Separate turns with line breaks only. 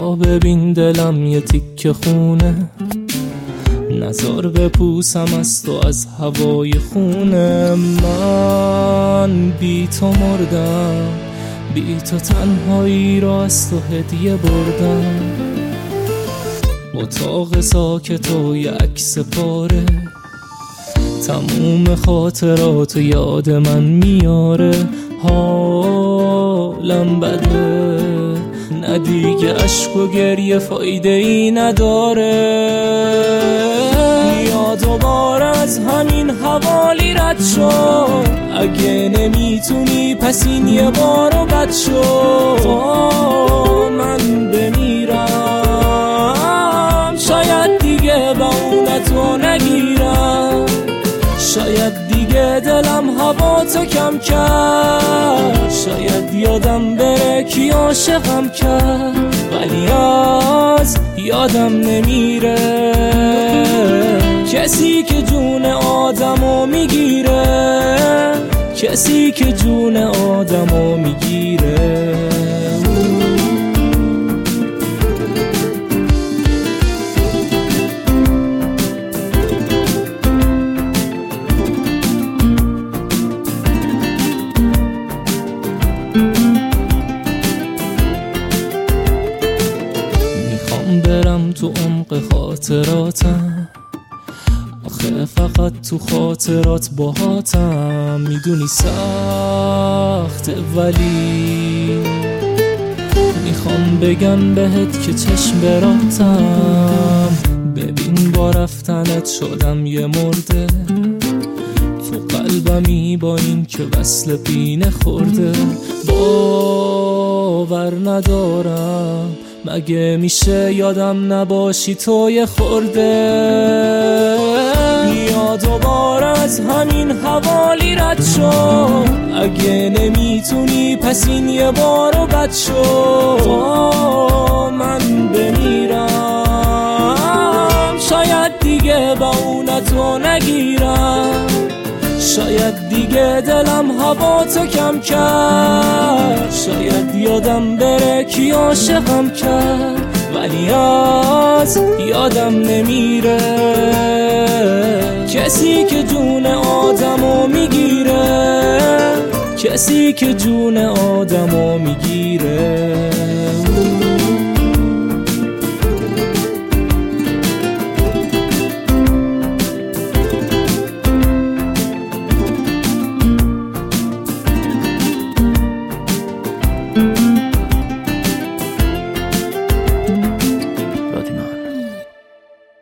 بیا ببین دلم یه تیکه خونه، نزار بپوسم از تو از هوای خونه. من بی تو مردم، بی تو تنهایی را از تو هدیه بردم. اتاق ساکت و یه عکس پاره، تموم خاطرات و یاد من میاره. حالم بده، نه دیگه عشق و گریه فایده ای نداره. یا دوباره از همین حوالی رد شو، اگه نمیتونی پس این یه بارو بد شو. من بمیرم شاید دیگه با اونتو نگیرم، شاید دیگه دلم هوا تو کم کرد، شاید یادم بره کی عاشقم کرد، ولی از یادم نمیره کسی که جون آدمو میگیره، کسی که جون آدمو میگیره. برم تو عمق خاطراتم، آخه فقط تو خاطرات باهاتم. میدونی سخته ولی میخوام بگم بهت که چشم براتم. ببین با رفتنت شدم یه مرده، تو قلبمی با این که وصل پینه خورده. باور ندارم مگه میشه یادم نباشی تو یه خورده. یا دوباره از همین حوالی رد شو، اگه نمیتونی پس این یه بارو بد شو. من بمیرم شاید دیگه با اونتو نگیرم، شاید دیگه دلم هوا تو کم کرد، شاید یادم بره کی عاشقم کرد، ولی از یادم نمیره کسی که جون آدمو میگیره، کسی که جون آدمو میگیره.